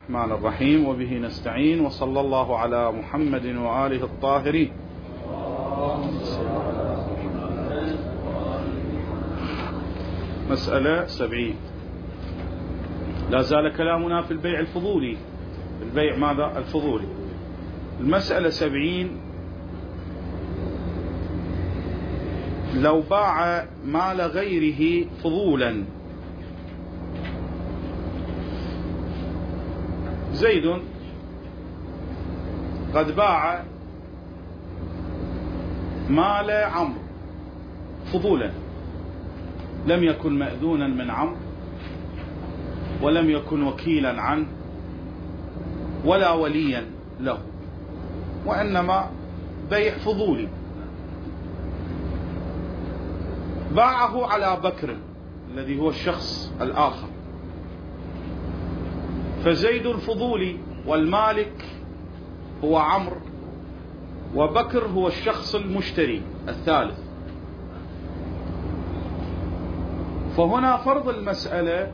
الرحمن الرحيم وبه نستعين وصلى الله على محمد وآله الطاهرين. مسألة 70. لا زال كلامنا في البيع الفضولي. البيع ماذا؟ الفضولي. المسألة 70: لو باع مال غيره فضولا. زيد قد باع مال عمرو فضولا، لم يكن مأذونا من عمرو ولم يكن وكيلا عنه ولا وليا له، وإنما بيع فضولي. باعه على بكر الذي هو الشخص الآخر، فزيد الفضولي والمالك هو عمرو، وبكر هو الشخص المشتري الثالث. فهنا فرض المسألة: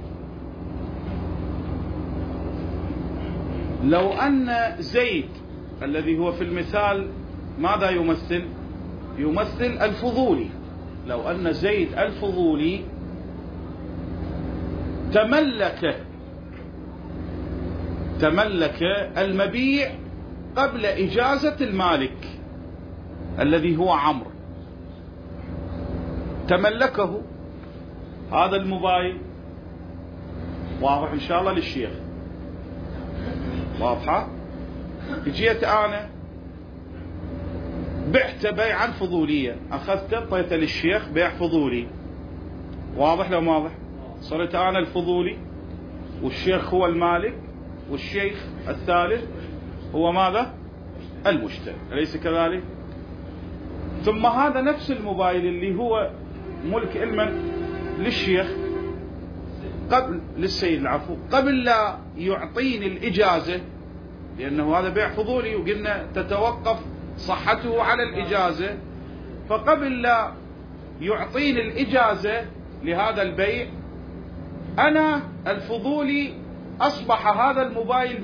لو أن زيد الذي هو في المثال ماذا يمثل؟ يمثل الفضولي. لو أن زيد الفضولي تملك المبيع قبل إجازة المالك الذي هو عمرو، تملكه. هذا الموبايل واضح إن شاء الله للشيخ، واضحة؟ جيت أنا بعت بيعا فضوليا، أخذته اعطيته للشيخ بيع فضولي، واضح لو واضح؟ صرت أنا الفضولي والشيخ هو المالك والشيخ الثالث هو ماذا؟ المشتري، أليس كذلك؟ ثم هذا نفس الموبايل اللي هو ملك المن للشيخ للسيد العفو، قبل لا يعطيني الإجازة، لأنه هذا بيع فضولي وقلنا تتوقف صحته على الإجازة، فقبل لا يعطيني الإجازة لهذا البيع أنا الفضولي أصبح هذا الموبايل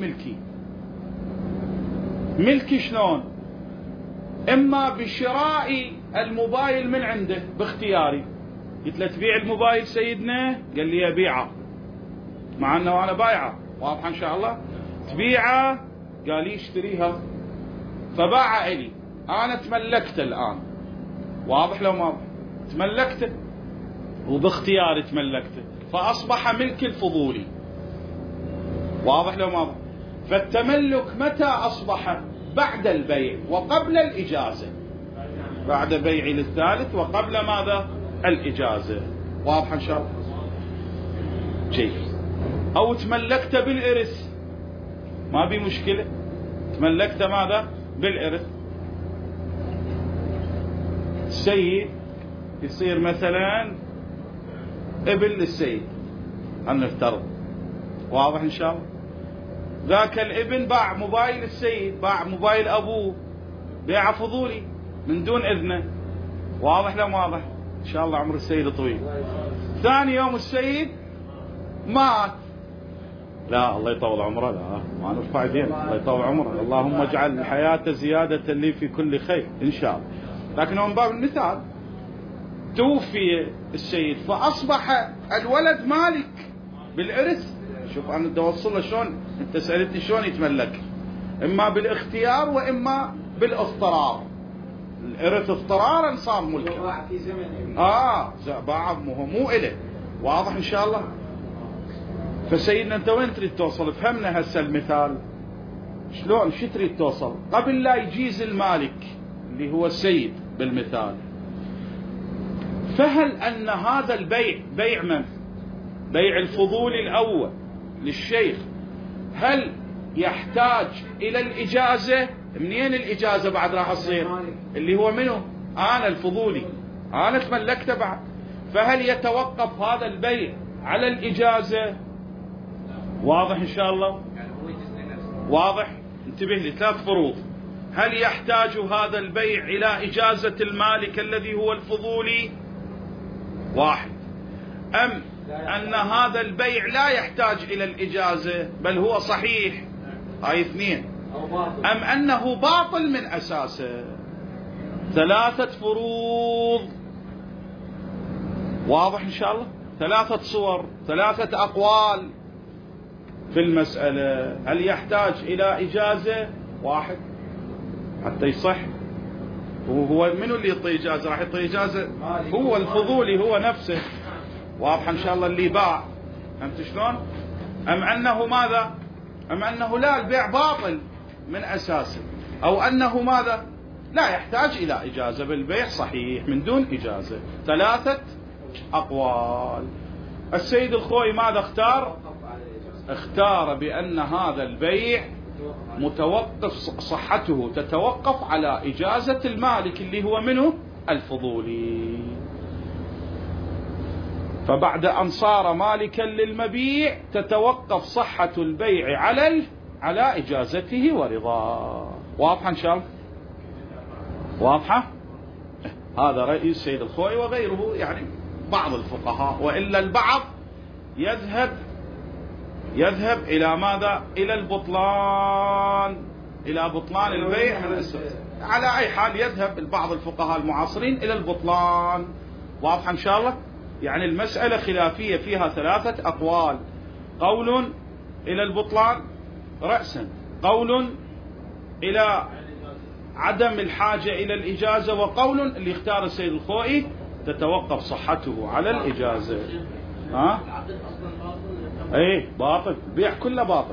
ملكي. شلون؟ إما بشراء الموبايل من عنده باختياري، قلت له تبيع الموبايل سيدنا؟ قال لي أبيعه، مع أنه أنا بايعه، واضح إن شاء الله؟ تبيعه؟ قال لي اشتريها، فباع إلي، أنا تملكته الآن، واضح لو ما تملكته وباختياري تملكته، فأصبح ملك الفضولي، واضح لو ما. فالتملك متى أصبح؟ بعد البيع وقبل الإجازة، بعد بيعي للثالث وقبل ماذا؟ الإجازة، واضح إن شاء الله؟ جيد. أو تملكت بالإرث، ما بي مشكلة، تملكت ماذا؟ بالإرث. السيد يصير مثلا ابن للسيد، هنفترض، واضح إن شاء الله؟ ذاك الابن باع موبايل السيد، باع موبايل أبوه، بيع فضولي من دون إذنه، واضح لو واضح؟ إن شاء الله عمر السيد طويل. ثاني يوم السيد مات، لا الله يطول عمره، لا ما نرفع يدينا، الله يطول عمره، اللهم اجعل الحياة زيادة لي في كل خير إن شاء الله. لكن هو من باب المثال، توفي السيد فأصبح الولد مالك بالإرث. شوف أنا بدي أوصله شلون، أنت سألتني شلون يتملك، إما بالاختيار وإما بالاضطرار. الإرث اضطرارا صار ملكه، باع مو إله، واضح إن شاء الله؟ فسيدنا أنت وين تريد توصل؟ فهمنا هسه المثال شلون، شو تريد توصل؟ قبل لا يجيز المالك اللي هو السيد بالمثال، فهل أن هذا البيع بيع من؟ بيع الفضولي الأول للشيخ، هل يحتاج إلى الإجازة؟ منين الإجازة بعد راح تصير؟ اللي هو منه؟ أنا الفضولي، أنا تملكته بعد، فهل يتوقف هذا البيع على الإجازة؟ واضح إن شاء الله؟ واضح؟ انتبه لي، 3 فروض. هل يحتاج هذا البيع إلى إجازة المالك الذي هو الفضولي؟ 1. أم أن هذا البيع لا يحتاج إلى الإجازة بل هو صحيح، هاي اثنين، أم أنه باطل من أساسه. 3 فروض، واضح إن شاء الله، 3 صور، 3 أقوال في المسألة. هل يحتاج إلى إجازة؟ 1 حتى يصح. وهو منو اللي يعطي إجازة؟ راح يعطي إجازة هو الفضولي، هو نفسه، واضح إن شاء الله، اللي باع. فهمت شلون؟ أم أنه ماذا؟ أم أنه لا، البيع باطل من أساسه، أو أنه ماذا؟ لا يحتاج إلى إجازة بالبيع صحيح من دون إجازة. 3 أقوال. السيد الخوئي ماذا اختار؟ اختار بأن هذا البيع متوقف، صحته تتوقف على إجازة المالك اللي هو منه الفضولي. فبعد أن صار مالكا للمبيع تتوقف صحة البيع على إجازته ورضاه. واضحة إن شاء الله؟ واضحة؟ هذا رأي السيد الخوئي وغيره، يعني بعض الفقهاء، وإلا البعض يذهب إلى ماذا؟ إلى البطلان، إلى بطلان البيع على أي حال يذهب بعض الفقهاء المعاصرين إلى البطلان. واضح إن شاء الله؟ يعني المسألة خلافية فيها 3 أقوال، قول إلى البطلان رأسا، قول إلى عدم الحاجة إلى الإجازة، وقول اللي اختار السيد الخوئي تتوقف صحته على الإجازة. ها؟ ايه باطل، البيع كله باطل.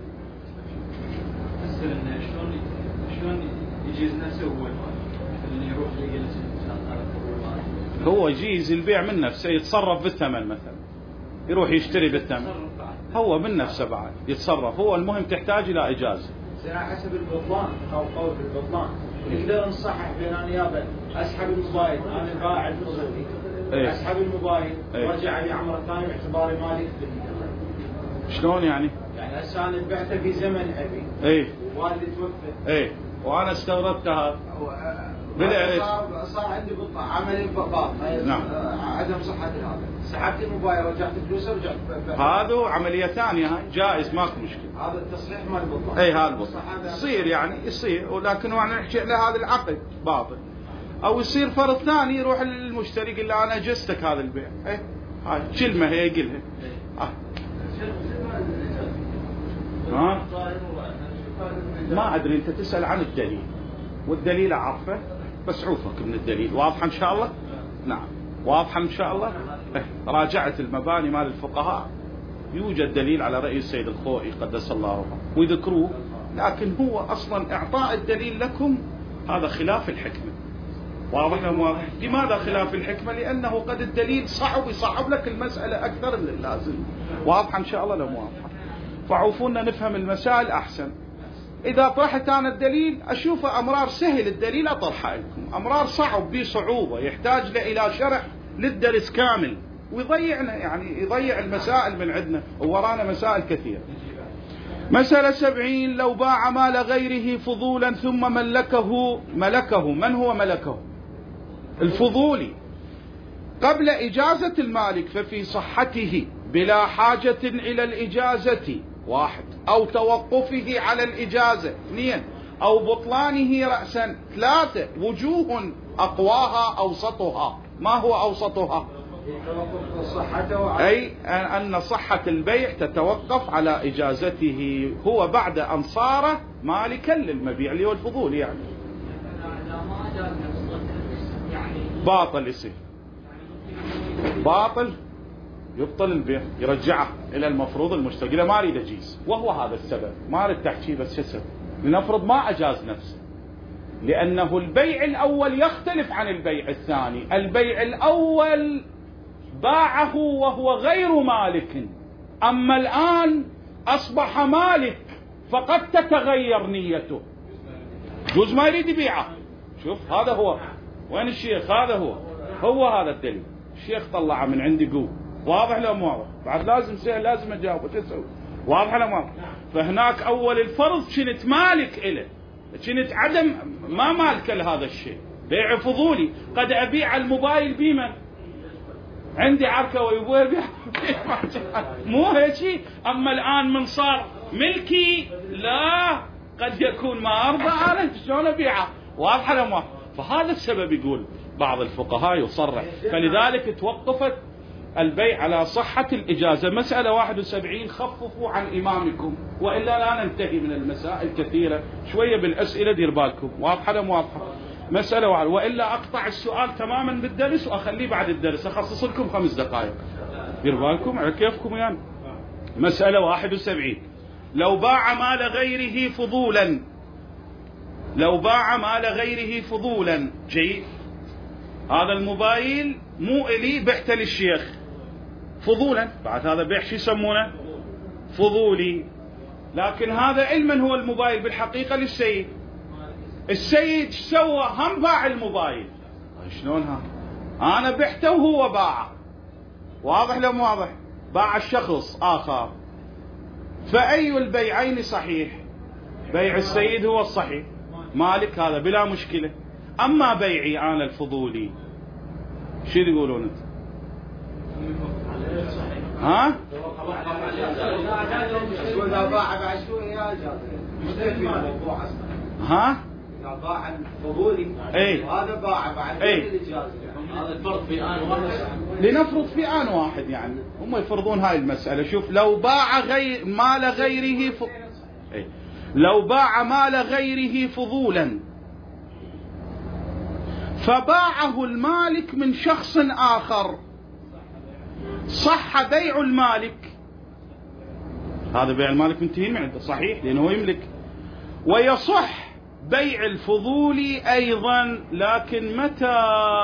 شلون يجيز نفسه اللي يروح يجلس هو يجيز البيع من نفسه، يتصرف بالثمن مثلا، يروح يشتري بالثمن، هو من نفسه بعد يتصرف، هو المهم تحتاج إلى إجازة. حسب البطلان أو قول البطلان نقدر نصحح بين نيابة أسحب الموبايل، أنا باع الفضولي، أسحب الموبايل ورجع لي عمره ثاني باعتباري مالك. شلون يعني؟ يعني هسه انا بعته في زمن ابي، ووالدي توفى، وانا استوردتها صار عندي عملي باطل. نعم. عدم صحة هذا، سحبت الموبايل رجعت فلوسه ورجعت. هذا عملية ثانية، جائز ماكو مشكلة. هذا التصحيح مال البطلان. هذا يصير، يعني يصير، ولكن احنا نحكي له هذا العقد باطل. او يصير فرض ثاني، يروح للمشتري يقول له انا اجزتك هذا البيع، هاي كلمة هي يقولها. ما أدري، أنت تسأل عن الدليل، والدليل أعرفه، بس عوفك من الدليل. واضحة إن شاء الله؟ نعم واضحة إن شاء الله. راجعت المباني مال الفقهاء، يوجد دليل على رأي السيد الخوئي قدس الله روحه ويذكروه، لكن هو أصلا إعطاء الدليل لكم هذا خلاف الحكمة. واضح لهم واضح؟ لماذا خلاف الحكمة؟ لأنه قد الدليل صعب، يصعب لك المسألة أكثر من اللازم. واضحة إن شاء الله لهم واضحة؟ فعوفونا نفهم المسائل أحسن. إذا طرحت أنا الدليل أشوف أمرار سهل الدليل أطرحها لكم، أمرار صعب بصعوبة يحتاج إلى شرح للدرس كامل ويضيعنا، يعني يضيع المسائل من عندنا، وورانا مسائل كثيرة. مسألة 70: لو باع مال غيره فضولا ثم ملكه، من هو ملكه؟ الفضولي قبل إجازة المالك، ففي صحته بلا حاجة إلى الإجازة 1، أو توقفه على الإجازة 2، أو بطلانه رأسا 3. وجوه أقواها أوسطها. ما هو أوسطها؟ أي أن صحة البيع تتوقف على إجازته هو بعد أن صار مالكا للمبيع اللي هو الفضول، يعني باطل يصير، باطل يبطل البيع، يرجعه إلى المفروض المشتري، لا ما أريد أجيز، وهو هذا السبب، ما أريد تحكي بس شو السبب؟ لنفرض ما أجاز نفسه، لأنه البيع الأول يختلف عن البيع الثاني. البيع الأول باعه وهو غير مالك، أما الآن أصبح مالك، فقد تتغير نيته، جوز ما يريد يبيعه. شوف هذا هو، وين الشيخ؟ هذا هو هذا الدليل، الشيخ طلعه من عندي قوة. واضح لو مو واضح؟ بعد لازم سهل، لازم أجاوب، وش أسوي؟ واضح لو مو واضح؟ فهناك أول الفرض كنت مالك إله، كنت عدم ما مالك لهذا الشيء، بيع فضولي. قد أبيع الموبايل بمن؟ عندي عركة ويبوها بيع مو هيك. أما الآن من صار ملكي لا، قد يكون ما أرضى أنا شلون أبيعه؟ واضحة لما. فهذا السبب يقول بعض الفقهاء يصرح، فلذلك توقفت البيع على صحة الإجازة. مسألة 71 خففوا عن إمامكم، وإلا لا ننتهي من المسائل كثيرة. شوية بالأسئلة دير بالكم. واضحة لم واضحة؟ مسألة وإلا أقطع السؤال تماما بالدرس وأخليه بعد الدرس، أخصص لكم 5 دقائق. دير بالكم على كيفكم يعني. مسألة 71 لو باع مال غيره فضولا، لو باع مال غيره فضولا. جيد، هذا الموبايل مو إلي، بعته للشيخ فضولا. بعد هذا بيع شو يسمونه؟ فضولي. لكن هذا علما هو الموبايل بالحقيقة للسيد. السيد ايش سوى؟ هم باع الموبايل. شلون ها؟ أنا بعته وهو باعه. واضح لو مو واضح؟ باع الشخص آخر. فأي البيعين صحيح؟ بيع السيد هو الصحيح، مالك هذا بلا مشكلة. أما بيعي أنا الفضولي شو يقولون انت؟ ها؟ ها؟ باع الفضولي هذا باع بعد الإجازة. هذا الفرض في آن واحد. لنفرض في آن واحد يعني، هم يفرضون هاي المسألة. شوف، لو باع مال غيره لو باع مال غيره فضولا فباعه المالك من شخص آخر، صح بيع المالك. هذا بيع المالك منتهي من عنده صحيح لأنه يملك. ويصح بيع الفضولي أيضا، لكن متى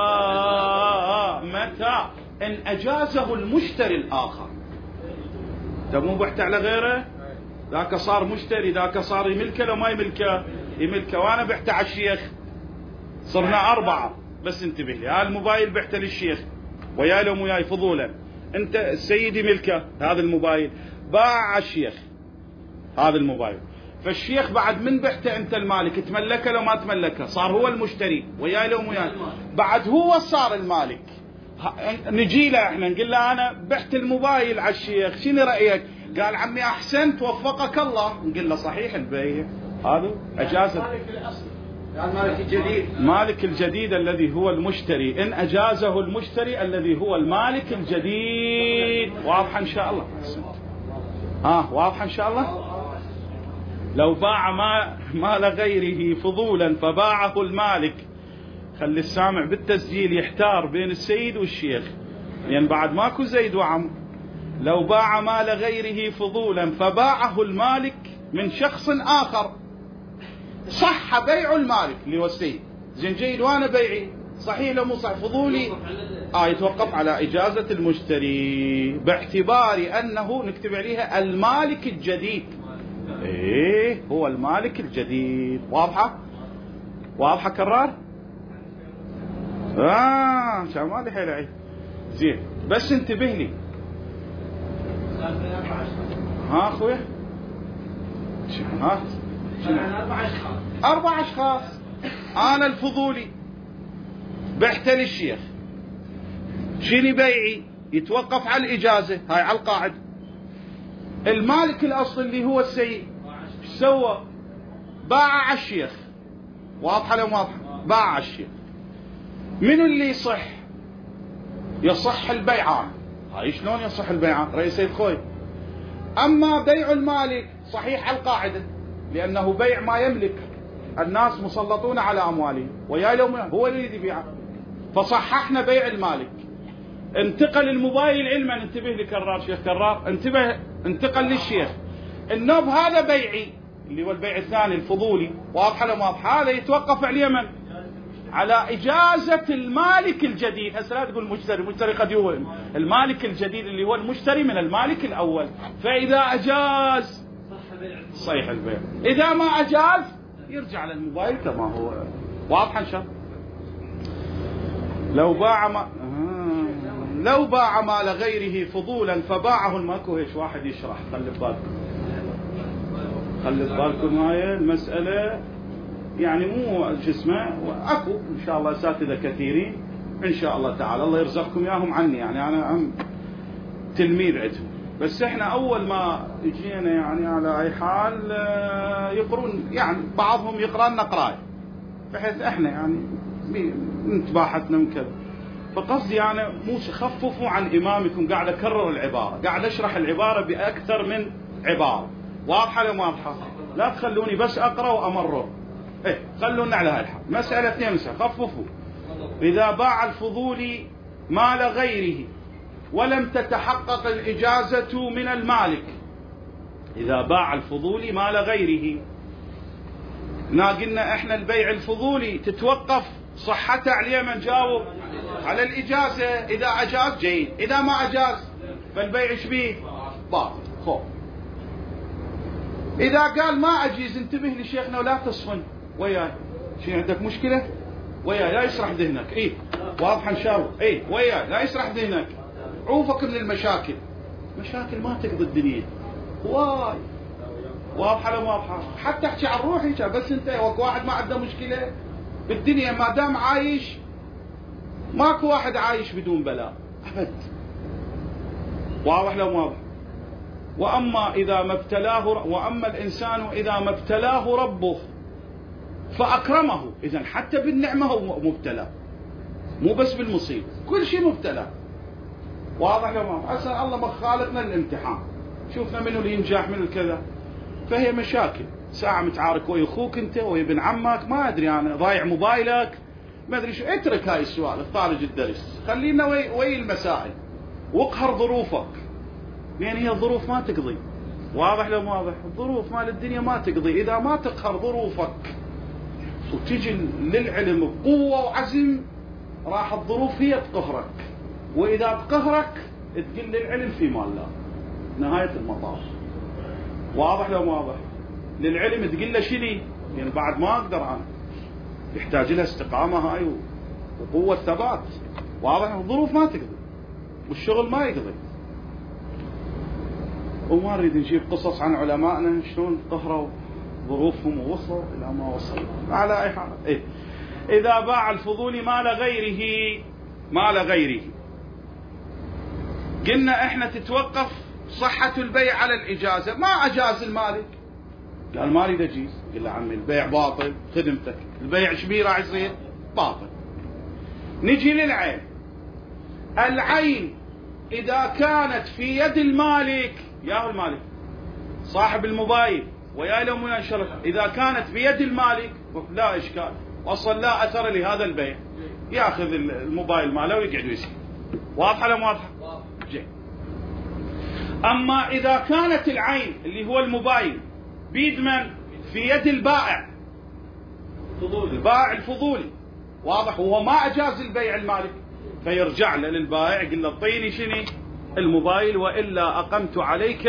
إن أجازه المشتري الآخر. طب مو بعت على غيره، ذاك صار مشتري، ذاك صار يملكه لو ما يملكه يملكه. وأنا بعت على الشيخ، صرنا 4. بس انتبه لي، هذا الموبايل بعته للشيخ ويا لهم وياي فضولا. انت السيد ملكه هذا الموبايل، باع على الشيخ هذا الموبايل. فالشيخ بعد من بعته انت المالك، تملكه لو ما تملكه، صار هو المشتري وياي لهم وياي، بعد هو صار المالك. نجي له احنا نقول له انا بعت الموبايل على الشيخ، شنو رايك؟ قال عمي احسنت وفقك الله. نقول له صحيح البيع، هذا اجازه المالك الجديد. مالك الجديد الذي هو المشتري، إن أجازه المشتري الذي هو المالك الجديد. واضحة إن شاء الله؟ واضحة إن شاء الله؟ لو باع مال غيره فضولا فباعه المالك، خلي السامع بالتسجيل يحتار بين السيد والشيخ، لأن يعني بعد ماكو زيد وعم. لو باع مال غيره فضولا فباعه المالك من شخص آخر، صح بيع المالك اللي هو السيد. زين جيد، وانا بيعي صحيح لو مو صح فضولي يتوقف على إجازة المشتري باعتبار أنه نكتب عليها المالك الجديد. هو المالك الجديد. واضحة؟ واضحة كرار؟ شمالي حيلعي. زين بس انتبه لي. أخويا أربع أشخاص. أنا الفضولي بعت للشيخ، شنو بيعي؟ يتوقف على الإجازة، هاي على القاعدة. المالك الأصلي اللي هو السيد ايش سوى؟ باع على الشيخ. واضحة لو واضحة؟ باع على الشيخ. منو اللي يصح؟ يصح البيعان. هاي شلون يصح البيعان؟ رئيس سيد خوي. أما بيع المالك صحيح على القاعدة، لأنه بيع ما يملك، الناس مسلطون على أموالهم ويا لهم هو اللي يبيعه، فصححنا بيع المالك. انتقل الموبايل علما، انتبه لكرار شيخ كرار، انتقل للشيخ. النوب هذا بيعي اللي هو البيع الثاني الفضولي. واضحة لما واضحة؟ هذا يتوقف على من؟ على إجازة المالك الجديد. هسه لا تقول المشتري، المشتري قد يوهم. المالك الجديد اللي هو المشتري من المالك الأول. فإذا أجاز صحيح البيع، إذا ما أجاز يرجع للموبايل كما هو. واضحة إن شاء الله؟ لو باع مال غيره فضولا فباعه الماكو. هيش واحد يشرح، خلي ببالكم هاي المسألة يعني مو جسمه. أكو إن شاء الله أساتذة كثيرين إن شاء الله تعالى الله يرزقكم إياهم عني، يعني أنا تلميذ عندهم. بس إحنا أول ما جينا يعني على أي حال يقرون، يعني بعضهم يقرأ لنا قراءة، بحيث إحنا يعني انتباحتنا من كذا. فقصدي يعني مو خففوا عن إمامكم، قاعد أكرر العبارة، قاعد أشرح العبارة بأكثر من عبارة. واضحة ولا واضحة؟ لا تخلوني بس أقرأ وأمرر، خلونا على هالحال. مسألة 2 خففوا. إذا باع الفضولي مال غيره ولم تتحقق الإجازة من المالك، إذا باع الفضولي مال غيره، قلنا إحنا البيع الفضولي تتوقف صحته عليه من جاوب على الإجازة. إذا أجاز جيد، إذا ما أجاز فالبيع شبيه باطل. خوف. إذا قال ما أجيز انتبه لشيخنا ولا تصفن وياي، شيء عندك مشكلة وياي لا يسرح ذهنك. واضح إن شاء الله. وياي لا يسرح ذهنك، عوفك من المشاكل. مشاكل ما تقضي الدنيا واي. واضحة ولا واضحة؟ حتى احكي عن روحي، بس انت واحد ما عنده مشكلة بالدنيا ما دام عايش، ماكو واحد عايش بدون بلاء أبد. واضح ولا واضح؟ وأما الإنسان إذا ما ابتلاه ربه فأكرمه، إذن حتى بالنعمة هو مبتلى، مو بس بالمصيبة، كل شيء مبتلى. واضح ولا واضح؟ أسأل الله ما خالقنا الامتحان، شوفنا منه اللي ينجح منه الكذا. فهي مشاكل، ساعة متعارك ويا أخوك أنت ويا ابن عمك، ما أدري أنا ضايع موبايلك، ما أدري شو. اترك هاي السوالف طالج الدرس، خلينا وي المسائل، واقهر ظروفك، لأن هي الظروف ما تقضي. واضح ولا واضح؟ الظروف مال الدنيا ما تقضي. إذا ما تقهر ظروفك وتجي للعلم بقوة وعزم، راح الظروف هي تقهرك، وإذا تقهرك تقل للعلم في مال الله، نهاية المطاف. واضح ولا واضح؟ للعلم تقل له شني؟ يعني بعد ما أقدر أنا، يحتاج لها استقامة هاي وقوة ثبات. واضح؟ الظروف ما تقضي والشغل ما يقضي. وما نريد نجيب قصص عن علمائنا شلون قهروا ظروفهم ووصلوا إلى ما وصلوا. على أي حال إذا باع الفضولي مال غيره قلنا إحنا تتوقف صحة البيع على الإجازة. ما أجاز المالك، قال ما أريد أجيز، قال له عمي البيع باطل، خدمتك البيع شبيه راح يصير باطل. نجي للعين. العين إذا كانت في يد المالك، يا المالك صاحب الموبايل ويا لهم ويا شركة، إذا كانت بيد المالك لا إشكال، وصل لا أثر لهذا البيع، يأخذ الموبايل ماله ويقعد ويسير. واضحة ولا واضحة؟ جيد. أما إذا كانت العين اللي هو الموبايل بيد من؟ في يد البائع، البائع الفضولي، واضح، وهو ما أجاز البيع المالك، فيرجع له للبائع يقول له اعطيني شنو الموبايل وإلا أقمت عليك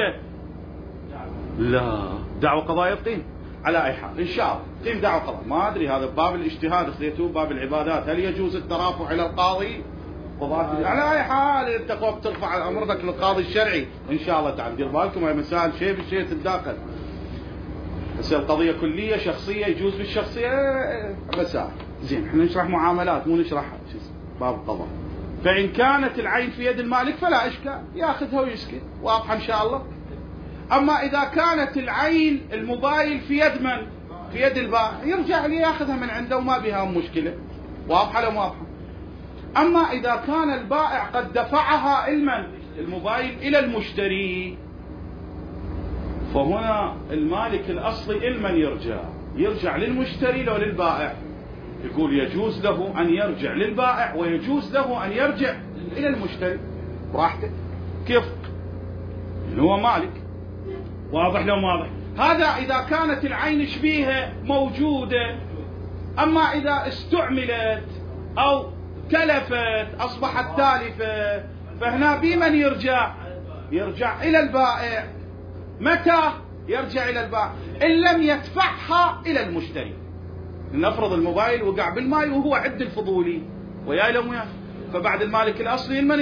لا دعوة قضائية. يبطين على أي حال إن شاء الله قيم دعوة قضائية. ما أدري هذا باب الاجتهاد خذيتوه، باب العبادات، هل يجوز الترافع إلى القاضي؟ على أي حال أنت قوم ترفع أمرك للقاضي الشرعي إن شاء الله تعالى. دير بالكم هاي مسائل شيء بالشيء تتداخل، بس القضية كلية شخصية يجوز بالشخصية مسائل. زين احنا نشرح معاملات مو نشرح باب القضاء. فإن كانت العين في يد المالك فلا إشكال، يأخذها ويسكت. واضحة إن شاء الله. أما إذا كانت العين الموبايل في يد من؟ في يد البائع، يرجع لي يأخذها من عنده وما بها مشكلة. واضحة ولا واضحة؟ أما إذا كان البائع قد دفعها الموبايل إلى المشتري، فهنا المالك الأصلي المن يرجع للمشتري لو للبائع. يقول يجوز له أن يرجع للبائع ويجوز له أن يرجع إلى المشتري براحته، كيف هو مالك. واضح لو واضح؟ هذا إذا كانت العين شبيهة موجودة. أما إذا استعملت أو تلفت أصبحت تالفة، فهنا بمن يرجع إلى البائع. متى يرجع إلى البائع؟ إن لم يدفعها إلى المشتري. نفرض الموبايل وقع بالماء وهو عد الفضولي ويا لهم، فبعد المالك الأصلي المن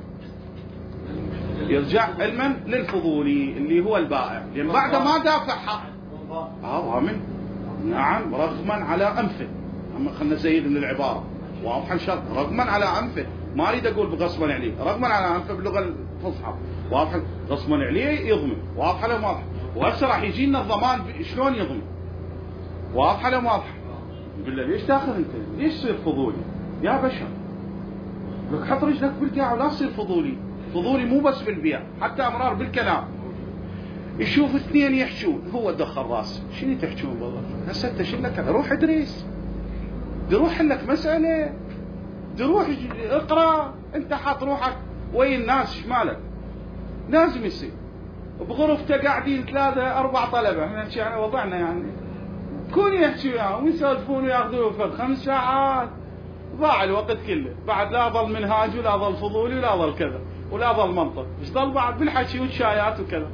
يرجع المن للفضولي اللي هو البائع، لأن بعد ما دافعها ضامن. نعم رغما على أنفه. أما خلنا نزيد من العبارة، واضح ان شاء الله، رغما على انفه، ما اريد اقول بغصبا عليه، رغما على انفه باللغه الفصحى، واضح غصبا عليه يضمن، واضح ولا واضح؟ وهسه راح يجي لنا الضمان شلون يضمن، واضح ولا واضح؟ يقول له ليش تاخذ انت؟ ليش تصير فضولي؟ يا بشر لك حط رجلك بالقاع ولا تصير فضولي، فضولي مو بس بالبيع، حتى امرار بالكلام. يشوف اثنين يحجون، هو دخل راسه، شنو تحجون والله؟ هسه انت شو لك؟ روح ادرس، روح لك مساله، روح اقرا، انت حاط روحك وين الناس، ايش مالك؟ لازم يصير. بغرفته قاعدين 3 4 طلبه، احنا نحكي عن وضعنا يعني، كون يحكي وياهم ويسولفون وياخذون فد 5 ساعات، ضاع الوقت كله، بعد لا ظل منهاج ولا ظل فضولي ولا ظل كذا ولا ظل منطق، ايش ظل بعد بالحكي والشايات وكذا.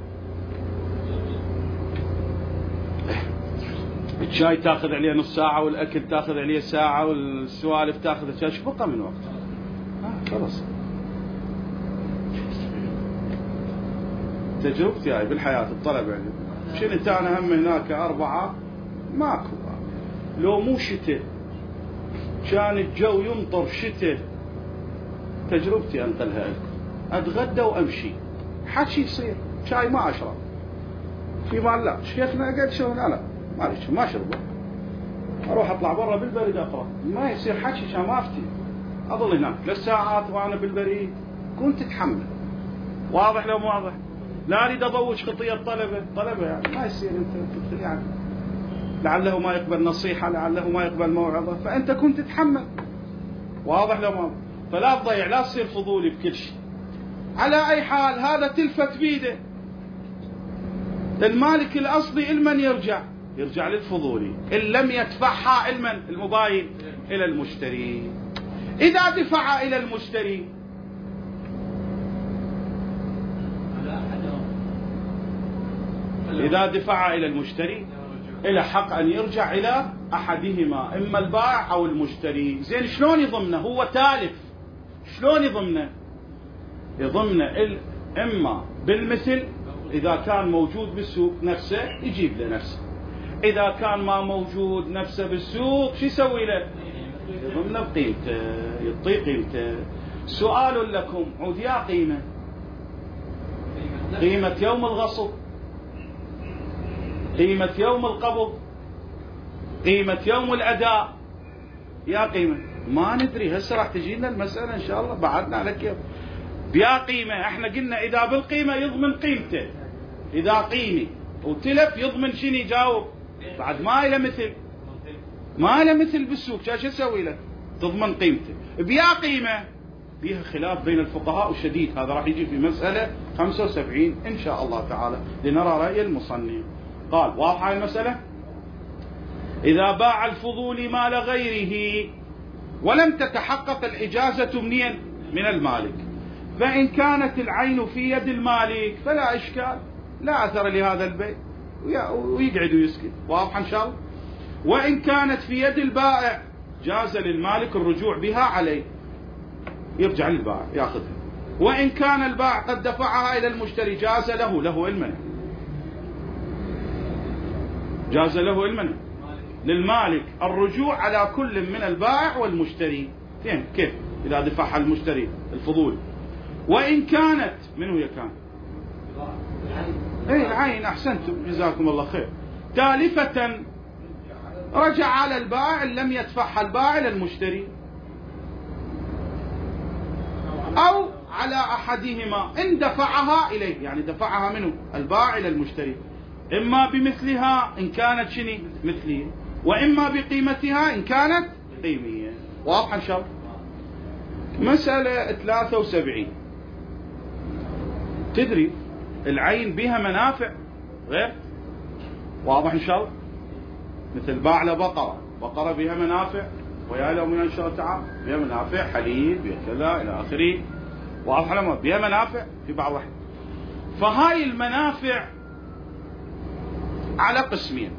الشاي تاخذ عليه نص ساعة، والأكل تاخذ عليه ساعة، والسوالف تاخذ ايش بقى من وقت؟ خلاص. تجربتي هاي بالحياة الطلبة يعني، شنت أنا هم هناك 4 ماكو، لو مو شتاء كان الجو يمطر شتاء، تجربتي أنقلها لكم، أتغدى وأمشي، حكي يصير، شاي ما أشرب، في مال لا شيخنا قد شو لا ما أشربه، أروح أطلع برا بالبريد أقرأ، ما يصير حكي كان ما أفتي، أظل هناك للساعات وأنا بالبريد، كنت تتحمل، واضح لو مو واضح؟ لا أريد أضوج خطية طلبة يعني، ما يصير أنت يعني، لعله ما يقبل نصيحة، لعله ما يقبل موعظة، فأنت كنت تتحمل، واضح لو ما، فلا تضيع، لا تصير فضولي بكل شيء. على أي حال هذا تلفت بيده، المالك الأصلي لمن يرجع للفضولي، إن لم يدفعها لمن؟ المباين إلى المشتري. إذا دفع إلى المشتري إلى حق أن يرجع إلى أحدهما، إما البائع أو المشتري. زين شلون يضمنه؟ هو تالف، شلون يضمنه؟ إما بالمثل، إذا كان موجود بالسوق نفسه يجيب له نفسه، إذا كان ما موجود نفسه بالسوق شو يسوي له؟ يضمنه بقيمته، يعطيه قيمته. سؤال لكم، عود يا قيمة يوم الغصب، قيمة يوم القبض، قيمة يوم الأداء، يا قيمة ما ندري، هسه راح تجينا المسألة إن شاء الله، بعدنا على كيف بيا قيمة. احنا قلنا إذا بالقيمة يضمن قيمته، إذا قيمي وتلف يضمن شنو؟ يجاوب بعد ما إلى مثل بالسوق، شو يسوي لك؟ تضمن قيمته. بيا قيمة فيها خلاف بين الفقهاء الشديد، هذا راح يجي في مسألة 75 إن شاء الله تعالى لنرى رأي المصنف. قال واضحة المسألة؟ إذا باع الفضول مال غيره ولم تتحقق الإجازة منين؟ من المالك، فإن كانت العين في يد المالك فلا إشكال، لا أثر لهذا البيع ويقعد ويسكت، واضح إن شاء الله. وإن كانت في يد البائع جاز للمالك الرجوع بها عليه، يرجع للبائع يأخذها. وإن كان البائع قد دفعها إلى المشتري جاز له المنع، جاز له المنع للمالك الرجوع على كل من البائع والمشتري. فين كيف إذا دفعها المشتري الفضول؟ وإن كانت منه يكان العين، أحسنتم جزاكم الله خير، تالفة رجع على البائع إن لم يدفعها البائع للمشتري، أو على أحدهما إن دفعها إليه، يعني دفعها منه البائع إلى المشتري، إما بمثلها إن كانت شني مثلية، وإما بقيمتها إن كانت قيمية. واضح إن شاء الله؟ مسألة 73. تدري العين بها منافع غير، واضح إن شاء الله؟ مثل باع لبقرة، بقرة بها منافع، ويا لو من إن شاء الله تعالى بها منافع، حليب بها كذا إلى آخره، واضح لما بها منافع في بعض واحد. فهاي المنافع على قسمين،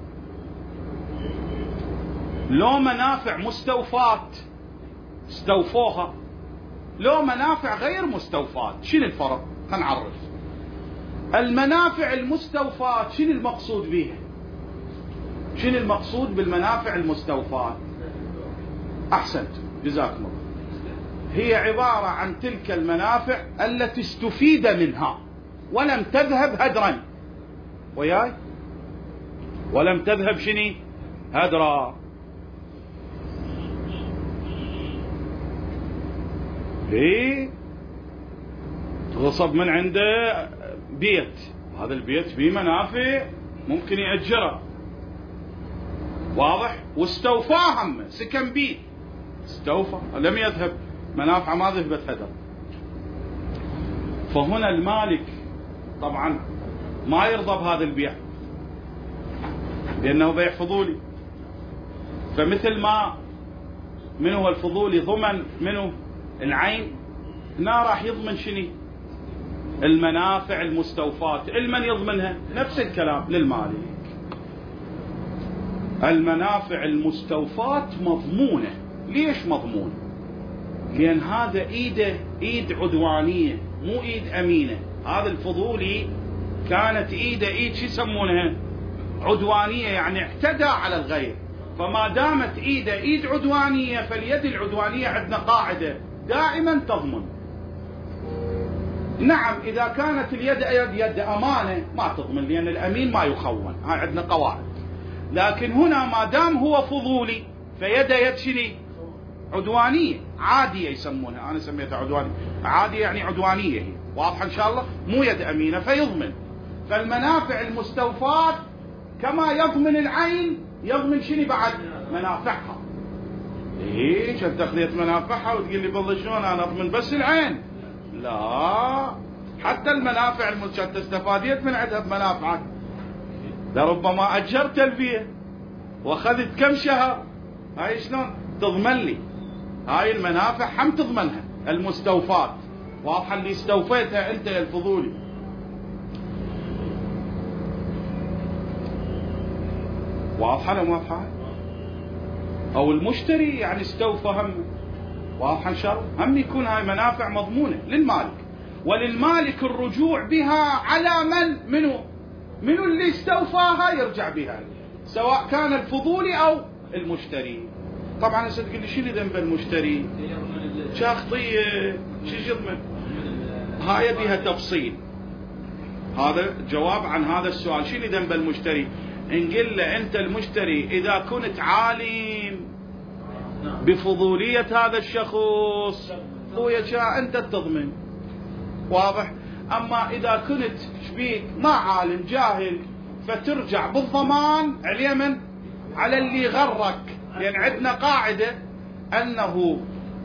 لو منافع مستوفات استوفوها، لو منافع غير مستوفات. شنو الفرق؟ هنعرف. المنافع المستوفات شنو المقصود بها؟ شنو المقصود بالمنافع المستوفات؟ أحسنت، جزاكم الله. هي عبارة عن تلك المنافع التي استفيد منها ولم تذهب هدرا، وياي؟ ولم تذهب شني؟ هدرا. هي تغصب من عنده بيت، هذا البيت فيه منافع ممكن يأجره، واضح؟ واستوفاه هم سكن بيه، استوفى لم يذهب، منافع ما ذهبت هدر. فهنا المالك طبعا ما يرضى بهذا البيع لأنه بيع فضولي. فمثل ما من هو الفضولي ضمن منه العين، هنا راح يضمن شني؟ المنافع المستوفاة. المن يضمنها؟ نفس الكلام للمالك. المنافع المستوفاة مضمونة. ليش مضمونة؟ لأن هذا إيد عدوانية، مو إيد أمينة. هذا الفضولي كانت إيد شو يسمونها؟ عدوانية، يعني اعتدى على الغير. فما دامت إيد عدوانية، فاليد العدوانية عندنا قاعدة دائما تضمن. نعم إذا كانت اليد يد أمانة ما تضمن، لأن الأمين ما يخون، هاي عندنا قواعد. لكن هنا ما دام هو فضولي فيد شني؟ عدوانية عادية يسمونها، أنا سميتها عدوانية عادية، يعني عدوانية هي، واضحة إن شاء الله، مو يد أمينة فيضمن. فالمنافع المستوفاة كما يضمن العين يضمن شني بعد؟ منافعها. ليش انت اخذت منافعها وتقول لي بالله شلون انا اضمن بس العين؟ لا، حتى المنافع المستوفاة استفاديت من عندها بمنافعك. لربما اجرت البيت واخذت كم شهر، هاي شلون تضمن لي؟ هاي المنافع هم تضمنها المستوفاة، واضحة؟ اللي استوفيتها انت يا الفضولي. واضحة ولا واضحة؟ او المشتري يعني استوفى هم، واضحة ان شاء الله؟ هم يكون هاي منافع مضمونة للمالك، وللمالك الرجوع بها على منو اللي استوفاها يرجع بها، سواء كان الفضولي او المشتري. طبعا هسه تقول لي شو اللي ذنب المشتري؟ شاخطية، شو يضمن؟ هاي بها تفصيل. هذا جواب عن هذا السؤال، شو اللي ذنب المشتري؟ نقول له انت المشتري اذا كنت عالم بفضولية هذا الشخص خويا انت تضمن، واضح؟ اما اذا كنت شبيك ما عالم جاهل فترجع بالضمان على من؟ على اللي غرك. لان يعني عندنا قاعدة انه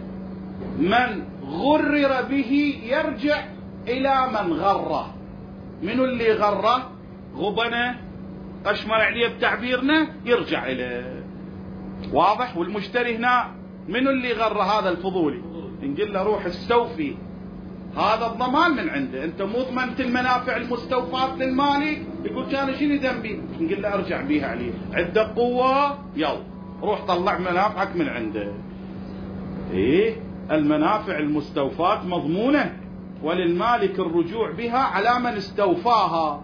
من غرر به يرجع الى من غره. منو اللي غره؟ غبنه اشمر عليه بتعبيرنا يرجع اليه، واضح؟ والمشتري هنا منو اللي غره؟ هذا الفضولي. نقول له روح استوفي، هذا الضمان من عنده، انت مو ضمنت المنافع المستوفاة للمالك. يقول كان شنو ذنبي؟ نقول له ارجع بيها عليه، عندك قوة يلا روح طلع منافعك من عنده. ايه المنافع المستوفاة مضمونة، وللمالك الرجوع بها على من استوفاها.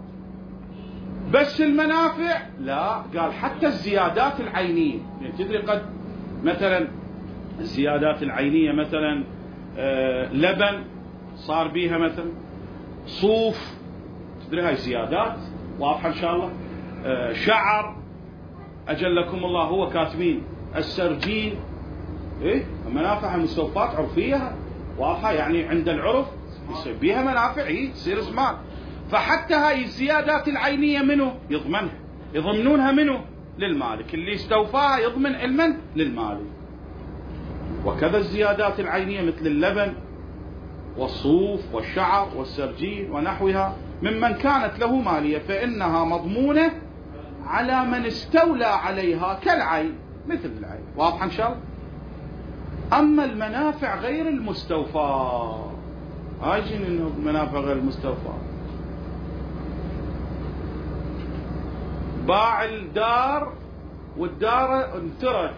بس المنافع لا، قال حتى الزيادات العينية. يعني تدري قد مثلا الزيادات العينية مثلا لبن صار بيها مثلا، صوف، تدري هاي زيادات، واضحة ان شاء الله؟ شعر اجلكم الله هو كاتبين، السرجين، ايه منافع المستوفات عرفية واضحة، يعني عند العرف يصير بيها منافع، ايه تصير زمان. فحتى هاي الزيادات العينية منه يضمنها، يضمنونها منه؟ للمالك. اللي استوفاها يضمن المن؟ للمالك. وكذا الزيادات العينية مثل اللبن والصوف والشعر والسرجين ونحوها ممن كانت له مالية فإنها مضمونة على من استولى عليها كالعين، مثل العين، واضح إن شاء الله؟ أما المنافع غير المستوفاة، هاي شنو المنافع غير المستوفاة؟ باع الدار والدار انترك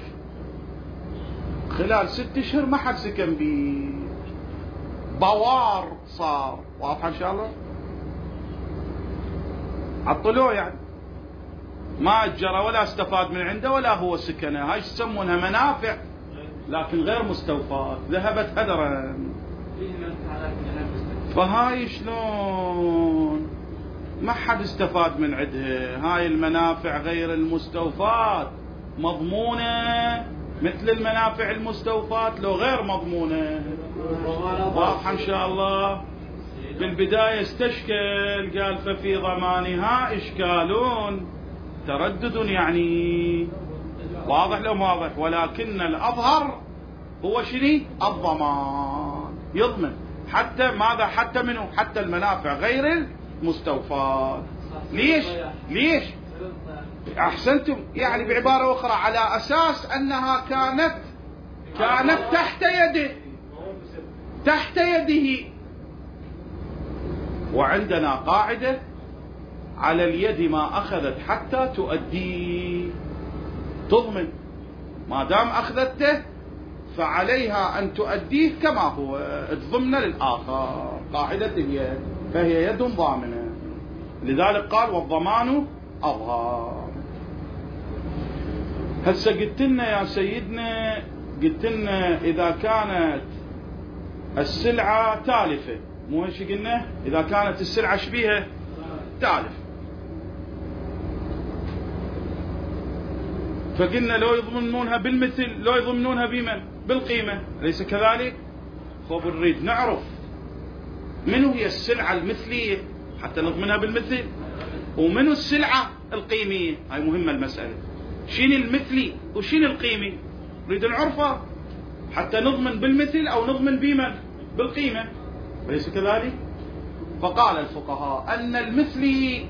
خلال 6 أشهر ما حد سكن بيه، بوار صار، واضح ان شاء الله؟ عطلوه يعني ما اجره ولا استفاد من عنده ولا هو سكنه. هاي يسمونها منافع لكن غير مستوفاة، ذهبت هدرا. فهاي شلون؟ ما حد استفاد من عدها. هاي المنافع غير المستوفاة مضمونة مثل المنافع المستوفاة لو غير مضمونة. واضحة إن شاء الله. بالبداية استشكل، قال ففي ضمانها إشكالون تردد، يعني واضح لو واضح، ولكن الأظهر هو شنو؟ الضمان، يضمن حتى ماذا؟ حتى منه؟ حتى المنافع غير المستوفاة. ليش؟ أحسنتم. يعني بعبارة أخرى على أساس أنها كانت تحت يده. وعندنا قاعدة على اليد ما أخذت حتى تؤدي، تضمن ما دام أخذته فعليها أن تؤديه كما هو، الضمن للآخر، قاعدة اليد، فهي يد ضامنة. لذلك قال والضمان أظهر. هسه قلت لنا يا سيدنا، قلت لنا إذا كانت السلعة تالفة، مو هيك قلنا؟ إذا كانت السلعة شبيهة تالف، فقلنا لو يضمنونها بالمثل، لو يضمنونها بمن؟ بالقيمة، أليس كذلك؟ خب نريد نعرف منو هي السلعة المثلية حتى نضمنها بالمثل، ومنو السلعة القيمية. هاي مهمة المسألة، شين المثلي وشين القيمي، نريد نعرفها حتى نضمن بالمثل أو نضمن بمن؟ بالقيمة، أليس كذلك؟ فقال الفقهاء أن المثلي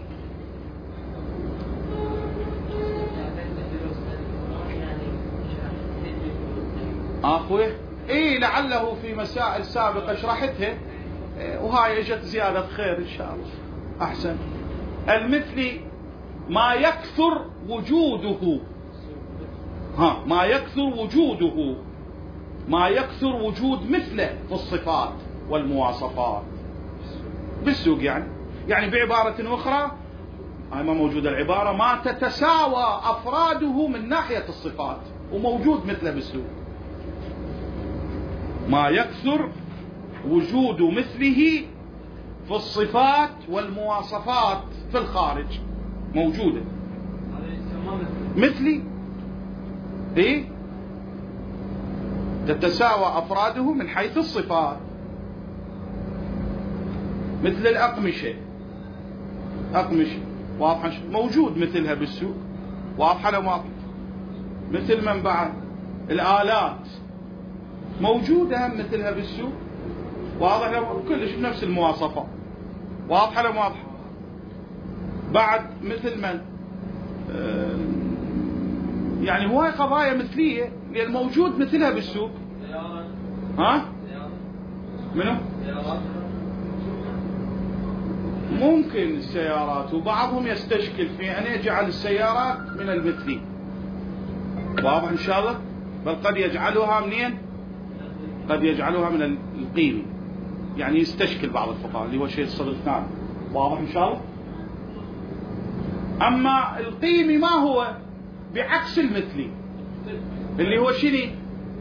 أخوه لعله في مسائل سابقة شرحتها، وهاي اجت زيادة خير إن شاء الله. أحسن. المثلي ما يكثر وجوده، ما يكثر وجود مثله في الصفات والمواصفات بالسوق. يعني بعبارة أخرى، هاي ما موجودة العبارة، ما تتساوى أفراده من ناحية الصفات وموجود مثله بالسوق. ما يكثر وجود مثله في الصفات والمواصفات في الخارج موجودة. مثلي تتساوى أفراده من حيث الصفات، مثل الأقمشة، واضحة موجود مثلها بالسوق، واضحة لو واضحة. مثل من بعد الآلات موجودة مثلها بالسوق، واضح لو كلش بنفس المواصفات، واضحة لو واضحة. بعد مثل من يعني هواي قضايا مثلية لأن موجود مثلها بالسوق. منو؟ ممكن السيارات، وبعضهم يستشكل في أن يجعل السيارات من المثلي، واضح إن شاء الله. بل قد يجعلها منين؟ قد يجعلها من القيمي، يعني يستشكل بعض الفقهاء اللي هو شيء الصدر الثاني، واضح إن شاء الله. أما القيمي ما هو؟ بعكس المثلي، اللي هو شنو؟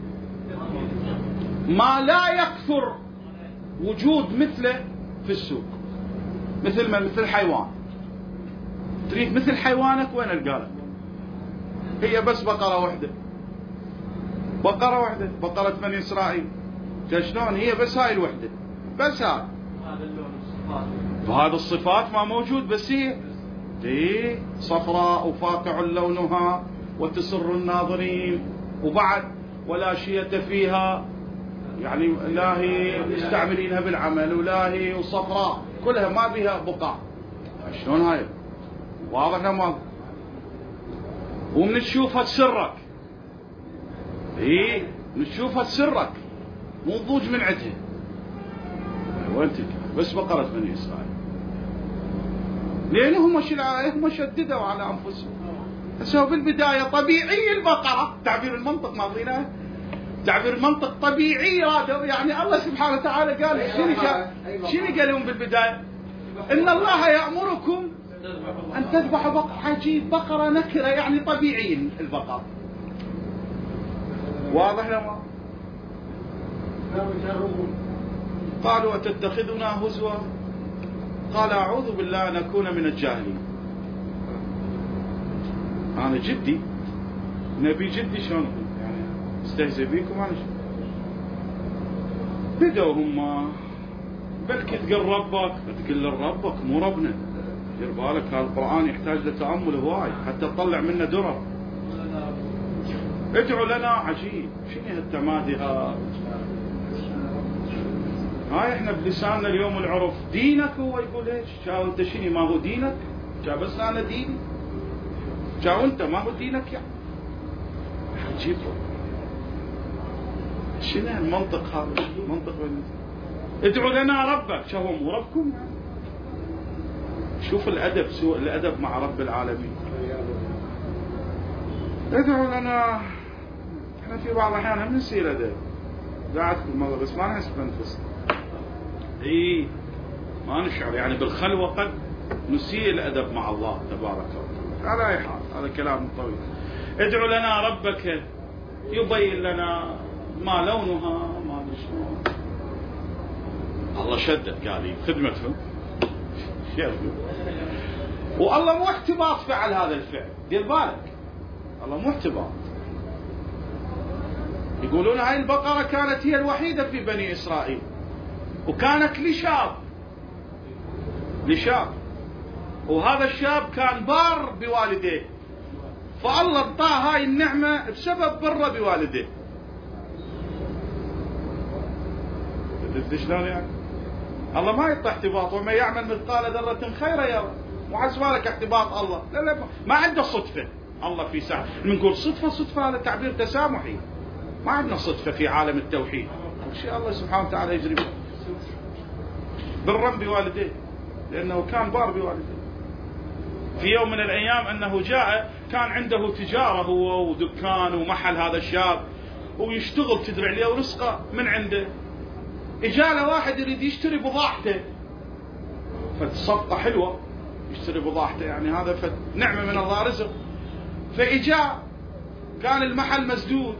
ما لا يكثر وجود مثله في السوق. مثل ما مثل حيوان، تريد مثل حيوانك وين القالك؟ هي بس بقرة واحدة، بقرة بني إسرائيل، شلون هي بس هاي الوحدة، بس هاي. فهذا الصفات ما موجود، بس هي صفراء وفاقع لونها وتسر الناظرين، وبعد ولا شية فيها، يعني لا هي مستعملينها بالعمل ولا هي وصفراء كلها ما بها بقع. شلون هاي؟ واضح لما ومن تشوفها تسرك، نشوفها تسرك، مو ضوج من عندها. وانتك بس بقرة بني إسرائيل، لأن هم شددوا على أنفسهم. هسه بالبداية طبيعي البقرة، تعبير المنطق ماضينا، تعبير المنطق طبيعي، يعني الله سبحانه وتعالى قال شنو قال لهم بالبداية؟ إن الله يأمركم أن تذبحوا بقرة. حجيب بقرة نكرة، يعني طبيعي البقرة. واضح لما قالوا أتتخذنا هزوا قال أعوذ بالله أن أكون من الجاهلين. أنا جدي نبي جدي شلون يعني استهزئ بيكم أنا بدأوا هم بلكي تقول ربك تقول لربك مو ربنا دير بالك هذا القرآن يحتاج لتأمل هواي حتى تطلع منه درر. ادعوا لنا عجيب شنو هالتمادي هاي احنا بلساننا اليوم العرف دينك هو يقول ايش شاو انت شنو ما هو دينك شاو بس انا ديني شاو انت ما هو دينك يعني عجيب شنو المنطق هذا منطق ادعوا لنا ربك شو هو مو ربكم. شوف الادب سوء الادب مع رب العالمين. ادعوا لنا احنا في بعض الاحيان هم نسير ادب قاعد في المرة بس ما نحس بانفسنا اي ما نشعر يعني بالخلوة قد نسيء الادب مع الله تبارك وتعالى. على اي حال هذا كلام طويل. ادعوا لنا ربك يبين لنا ما لونها ما شلون. الله شدد قال خدمتهم والله مو احتباط فعل هذا الفعل دير بالك الله مو احتباط. يقولون هاي البقرة كانت هي الوحيدة في بني إسرائيل وكانت لشاب وهذا الشاب كان بار بوالديه فالله اعطاه هاي النعمة بسبب بره بوالديه. تدري شلون يعني الله ما يعطي احتباط وما يعمل مثقال ذرة خيرا يرى. وعزوالك احتباط الله لا ما عنده صدفة. الله في ساعة نقول صدفة هذا تعبير تسامحي. ما عندنا صدفة في عالم التوحيد كل شيء الله سبحانه وتعالى يجري بالرم بوالديه لأنه كان بار بوالديه. في يوم من الأيام أنه جاء كان عنده تجارة هو ودكان ومحل هذا الشاب ويشتغل تدري عليه ورزقه من عنده. إجاله واحد يريد يشتري بضاعته فالصفقة حلوة يشتري بضاعته يعني هذا نعمة من الله رزق. فإجاء كان المحل مسدود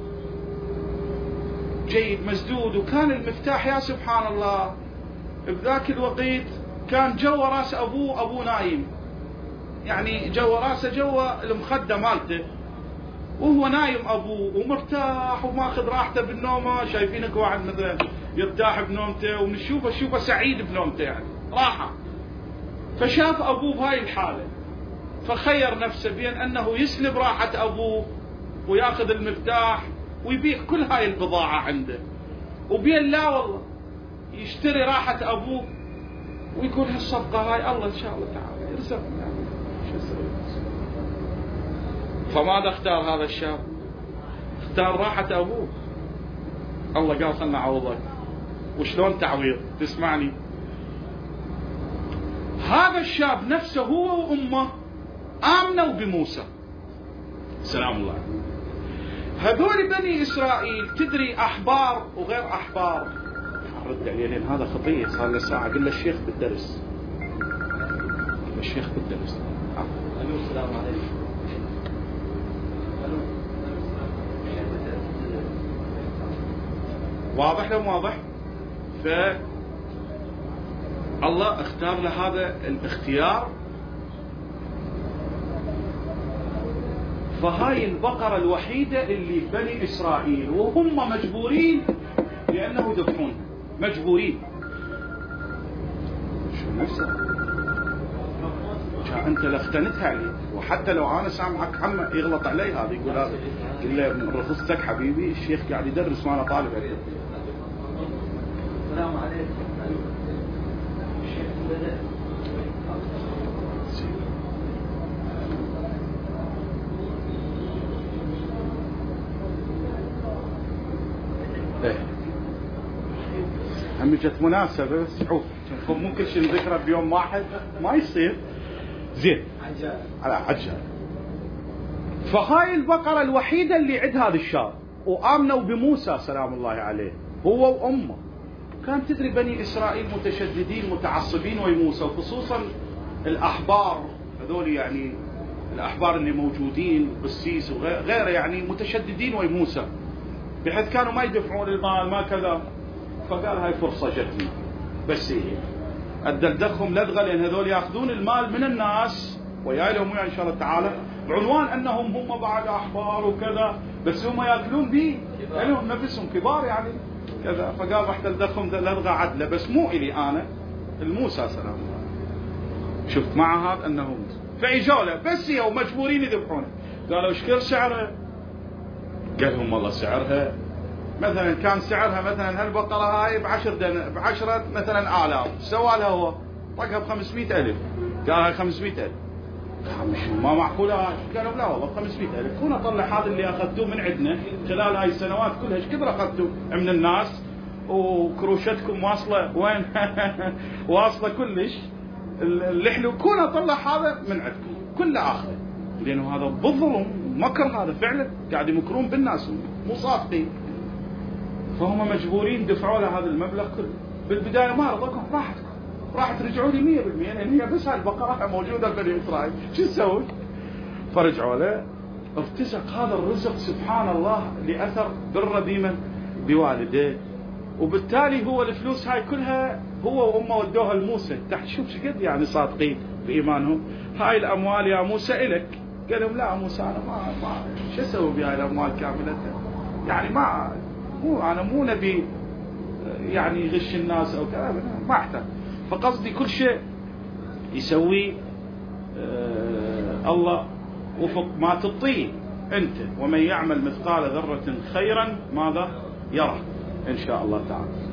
جيد مسدود وكان المفتاح يا سبحان الله بذاك الوقت كان جوا راس أبوه نايم يعني جوا راسه جوا المخدة مالته وهو نايم أبوه ومرتاح وماخذ راحته بالنوم. شايفينك واحد مثلا يرتاح بنومته ونشوفه سعيد بنومته يعني راحة. فشاف أبوه بهاي الحالة فخير نفسه بين أنه يسلب راحة أبوه وياخذ المفتاح ويبيع كل هاي البضاعة عنده وبين لا والله يشتري راحة أبوه ويقول هالصفقة هاي الله إن شاء الله تعالى يرزقنا. فماذا اختار هذا الشاب؟ اختار راحة أبوه. الله قال خلنا عوضك. وشلون تعويض؟ تسمعني هذا الشاب نفسه هو وأمه آمنوا بموسى سلام الله. هذول بني إسرائيل تدري أحبار وغير أحبار. رد عليه لأن هذا خطية صار له ساعة قل الشيخ بالدرس السلام عليكم. واضح لو واضح. فالله اختار له هذا الاختيار. فهاي البقرة الوحيدة اللي بني إسرائيل وهم مجبورين لأنه يذبحون مجبورين. شو نفسه أنت لاختنتها عليك وحتى لو أنا سامعك عم يغلط علي هذا يقول هذا قل له من رخصتك حبيبي الشيخ قاعد يدرس وأنا طالب عليه. السلام عليكم. هم جت مناسبة بس شوف مو كل شيء نذكره بيوم واحد ما يصير زين على عجال. فهاي البقرة الوحيدة اللي عند هذا الشاب وآمنوا بموسى سلام الله عليه هو وأمه. كان تدري بني إسرائيل متشددين متعصبين ويموسى وخصوصا الأحبار هذول يعني الأحبار اللي موجودين بالسيس وغيره يعني متشددين ويموسى بحيث كانوا ما يدفعون المال ما كذا. فقال هاي فرصة جتني بس هي أدلدخهم لدغة، لأن هذول يأخذون المال من الناس وياي لهم ويا إن شاء الله تعالى بعنوان أنهم هم بعد أحبار وكذا، بس هم يأكلون به لأنهم نفسهم كبار يعني كذا. فقال راح تلدخهم لدغة عدلة بس مو إلي أنا، الموسى سلام الله. شفت مع هذا أنه فإجوا له بس هي ومجبورين يذبحونه. قالوا ايش كل سعره؟ قال لهم والله سعرها مثلا كان سعرها مثلا هالبقرة هاي بعشرة مثلا آلاف، سوى لها هو طقها ب500,000. قال هاي 500,000 مش ما معقولة. قالوا لا والله 500,000 كون اطلع هذا اللي اخذتوه من عندنا خلال هاي السنوات كلها ايش كثر اخذتوه من الناس وكروشتكم واصلة وين واصلة كلش اللحلو، كون اطلع هذا من عندكم كله اخذه، لانه هذا بالظلم مكر، هذا فعلا قاعد يمكرون بالناس مو صادقين. فهم مجبورين دفعوا له هذا المبلغ كله. بالبداية ما رضاكم راحتكم، راح ترجعوا لي 100% لان هي بس هاي البقرة موجودة بني اسرائيل شو نسوي؟ فرجعوا له. ارتزق هذا الرزق سبحان الله لأثر بر بمن؟ بوالديه. وبالتالي هو الفلوس هاي كلها هو وامه ودوها لموسى تحت. شوف شقد يعني صادقين بإيمانهم. هاي الأموال يا موسى إلك. قال لهم لا موسى أنا ما شو أسوي بهاي الأموال كاملة، يعني أنا مو نبي يعني يغش الناس أو كذا، ما أحتاج. فقصدي كل شيء يسوي الله وفق ما تطيه أنت. ومن يعمل مثقال ذرة خيرا ماذا يرى إن شاء الله تعالى.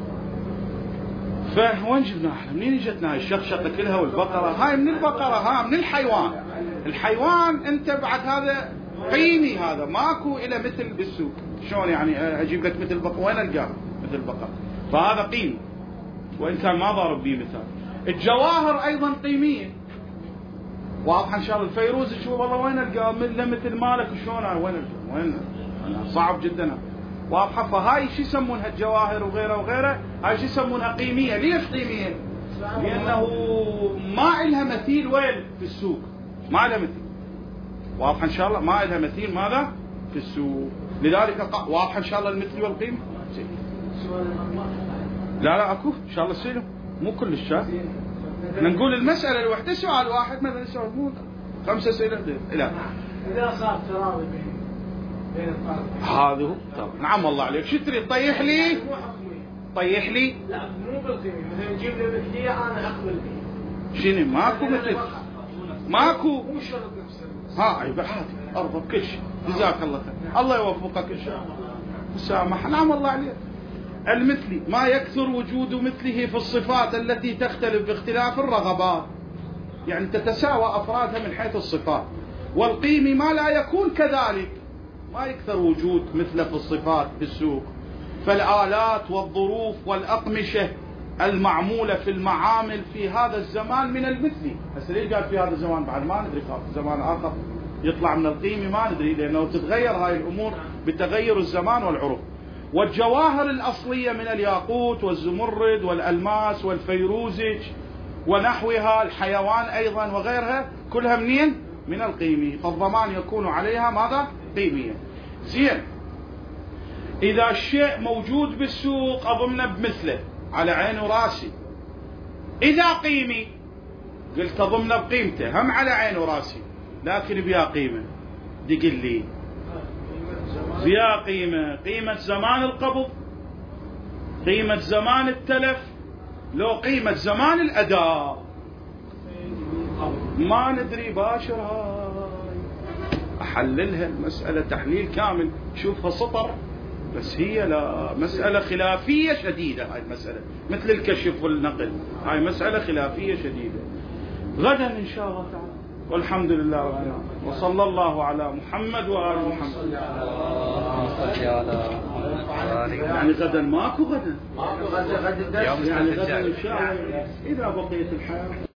فوين جبناها؟ منين جتنا هاي الشخشقة كلها والبقرة؟ هاي من البقرة، من الحيوان. الحيوان أنت بعد هذا قيمي، هذا ماكو إلى مثل بالسوق. شلون يعني أجيب لك مثل البقرة؟ وين ألقاه مثل البقرة؟ فهذا قيمي وإن كان ما ضارب به مثال. الجواهر أيضا قيمية واضحة إن شاء الله. الفيروز شو والله وين ألقاه مثل مالك شلون وين صعب جدا واضحة. فهاي شو يسمونها الجواهر وغيره هاي شو يسمونها قيمية. ليش قيمية؟ لأنه ما إلها مثيل وين في السوق، ما إلها مثيل. واضحة إن شاء الله، ما إلها مثيل ماذا في السوق. لذلك واضحة إن شاء الله المثل والقيمة. لا أكو إن شاء الله سيلو مو كل الشيء. نقول المسألة الوحدة سؤال واحد مثلا سؤال مو 5 أسئلة. لا إذا صار تراضي بين الطرفين هذا هو. طب نعم والله عليك. شو تريد طيح لي؟ طيح لي؟ لا مو بالقيمة. مثلا نجيب له مثلية أنا أقبل به. شنو ماكو مثل ماكو مو شرط نفسه. ها يبقى عادي أرضى بكل شيء. جزاك الله خير، الله يوفقك إن شاء الله. مسامح نعم الله عليك. المثلي ما يكثر وجود مثله في الصفات التي تختلف باختلاف الرغبات، يعني تتساوى أفرادها من حيث الصفات. والقيم ما لا يكون كذلك، ما يكثر وجود مثله في الصفات في السوق. فالآلات والظروف والأقمشة المعمولة في المعامل في هذا الزمان من المثلي. هسه ليش قال في هذا الزمان؟ بعد ما ندري، زمان آخر يطلع من القيمة ما ندري، لأنه تتغير هاي الأمور بتغير الزمان والعروض. والجواهر الأصلية من الياقوت والزمرد والألماس والفيروزج ونحوها، الحيوان أيضا وغيرها كلها منين؟ من القيمي. فالضمان يكون عليها ماذا؟ قيمية. زين، إذا الشيء موجود بالسوق أضمن بمثله على عين وراسي. إذا قيمي قلت أضمن بقيمته هم على عين وراسي، لكن بيا قيمة. دقل لي بيا قيمة زمان القبض، قيمة زمان التلف، لو قيمة زمان الأداء ما ندري باشر. هاي أحللها المسألة تحليل كامل، شوفها سطر بس هي لا مسألة خلافية شديدة. هاي المسألة مثل الكشف والنقل، هاي مسألة خلافية شديدة. غدا إن شاء الله تعالى، والحمد لله رب العالمين، وصلى الله على محمد وآل محمد. يعني غدا ماكو غدا، يعني غدا إن شاء الله إذا بقيت الحياة.